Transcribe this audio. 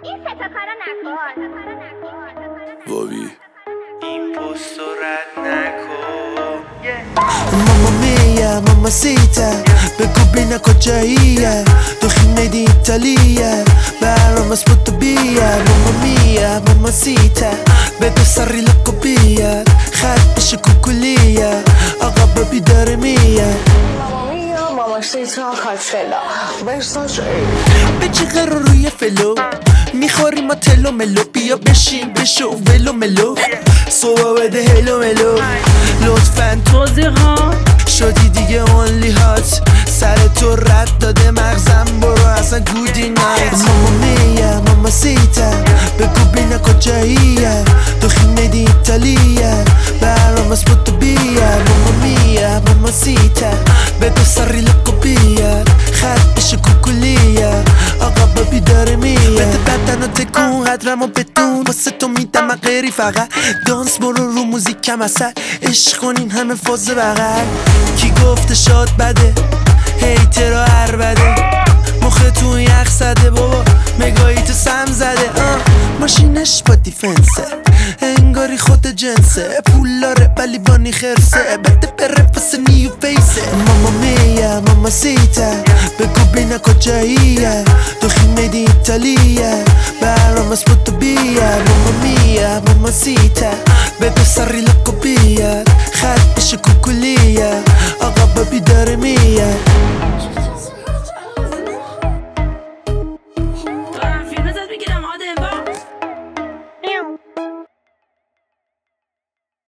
این سه تا کارا نکن. بابی این پست رو رد نکن. ماما میا ماما سیتا بگو بینه کجاییه تو خیمه ایتالیه برام از پوتو بیا ماما میا ماما سیتا بگو سری لکو بیا خطش کوکولیه آقا بابی داره میه ماما سیتا کاتفلا ورساش به چه روی فلو میخوری ما تلو ملو بیا بشین بشو ولو ملو صبح بده هلو ملو لطفاً توضیح ها شدی دیگه اونلی هات سر تو رد داده مغزم برو اصلا گودی نایت ماما میا ماما سیتا بگو بینه کجاییه تو خیمه ایتالیه برام از پوتو بیا ماما میا ماما سیتا بگو سری لکو بیا خطش کوکولیه آقا بابی داره میه بده بدن و تکون قدرم و بدون واسه تو میدم من غیری فقط دانس برو رو موزیکم اصلا عشق کنین همه فاز بغل کی گفته شاد بده هیتر و هر بده مختون یخ زده بابا مگایی تو سم زده ماشینش با دیفنسه انگاری خود جنسه پول داره ولی بانی خرسه بده بره پس نیو فیسه ماما میا ماما سیتا بگو بینه کجاییه تو خیمه ایتالیه برام از پوتو بیا ماما میا ماما سیتا بگو سری لکو بیا خطش کوکولیه آقا بابی داره میه